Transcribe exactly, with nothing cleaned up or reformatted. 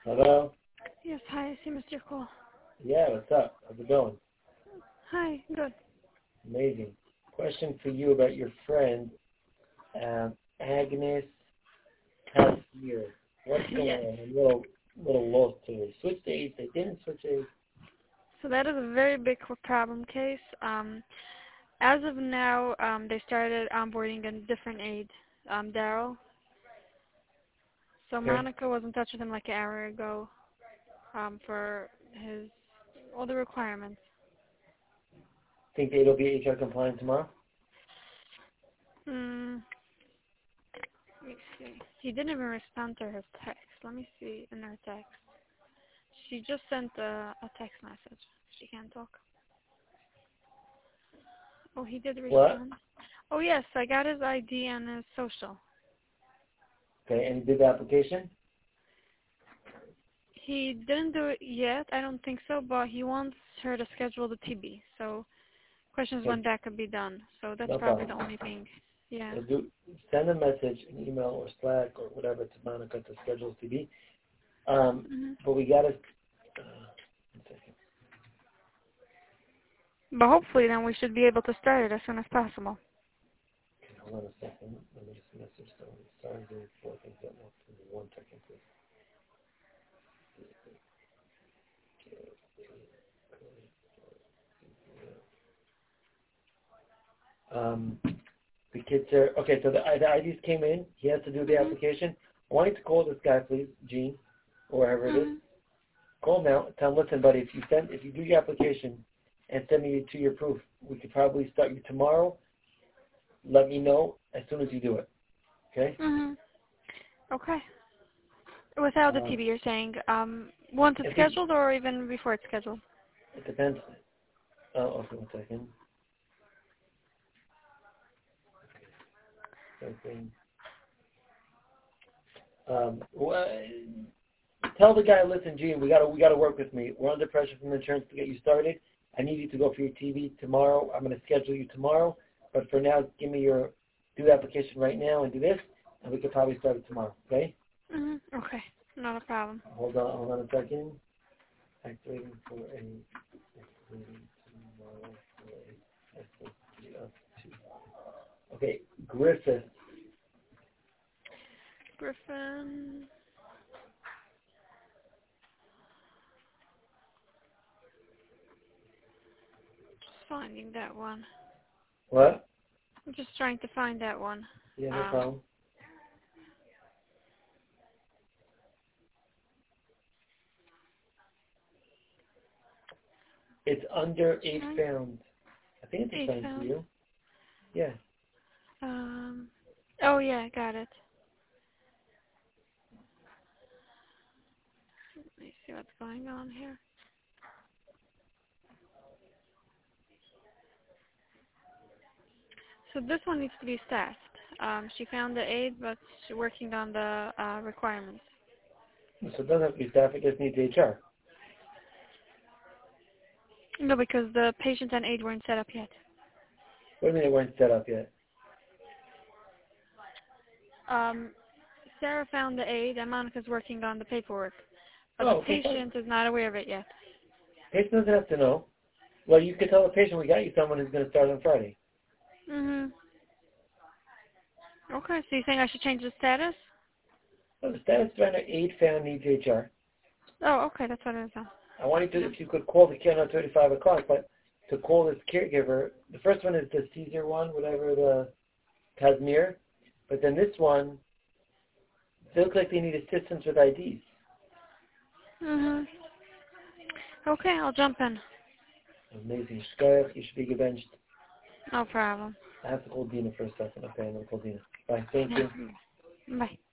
Hello? Yes, hi, I see Mister Cole. Yeah, what's up? How's it going? Hi, good. Amazing. Question for you about your friend, um, Agnes Casimir. What's going Yes. on? I'm a little, little lost to it. Switched aides, they didn't switch aides. So that is a very big problem case. Um, as of now, um, they started onboarding a different aide, um, Daryl. So Okay. Monica was in touch with him like an hour ago um, for his all the requirements. Think the aide will be H R compliant tomorrow? Hmm. Let me see. He didn't even respond to her text. Let me see in her text. She just sent a, a text message. She can't talk. Oh, he did What? respond. Oh, yes, I got his I D and his social. Okay, and you did the application? He didn't do it yet, I don't think so, but he wants her to schedule the T B. So, questions Okay, when that could be done. So that's no probably problem. the only thing. Yeah. So do, send a message, an email or Slack or whatever to Monica to schedule T V. Um, hmm but we got to, uh, one second. But hopefully then we should be able to start it as soon as possible. Okay, hold on a second. Let me just message someone. Sorry, doing four things at once. Give me one second, please. Um, the kids are, okay, so the, the I Ds came in. He has to do the hmm application. I want you to call this guy, please, Gene, or wherever it is. hmm Call him now. Tell him, listen, buddy, if you send, if you do your application and send me to your proof, we could probably start you tomorrow. Let me know as soon as you do it. Okay? hmm Okay. Without the Uh, T B, you're saying, um, once it's if he, scheduled or even before it's scheduled? it depends. Oh, okay, one second. Something. Um, well, tell the guy, listen, Gene, we gotta we gotta work with me. We're under pressure from insurance to get you started. I need you to go for your T V tomorrow. I'm gonna schedule you tomorrow, but for now, give me your do the application right now and do this, and we could probably start it tomorrow. Okay? hmm Okay. Not a problem. Hold on, hold on a second. Activating for a activating tomorrow for a S S D up to. Okay, Griffith. Griffin. Just finding that one. What? I'm just trying to find that one. Yeah, no Um, problem. It's under eight okay. pounds. I think it's Eight assigned to found. you. Yeah. Um, oh yeah, I got it. Let me see what's going on here. So this one needs to be staffed. Um, she found the aid, but she's working on the uh, requirements. So it doesn't have to be staff, it just needs H R. No, because the patient and aid weren't set up yet. What do you mean they weren't set up yet? Um, Sarah found the aid, and Monica's working on the paperwork, but the Oh, okay, fine. patient is not aware of it yet. Patient doesn't have to know. Well, you could tell the patient we got you someone who's going to start on Friday. Mhm. Okay, so you think I should change the status? So the status finder aid found needs H R. Oh, okay, that's what it is then. I want you to, Yeah. if you could call the kid on thirty-five o'clock, but to call this caregiver, the first one is the Caesar one, whatever the Casimir, but then this one, they look like they need assistance with I Ds. Mhm. Okay, I'll jump in. Amazing. Shkoyach, you should be benched. No problem. I have to call Dina for a second. Okay, I'm going to call Dina. Bye. Thank Yeah. you. Bye.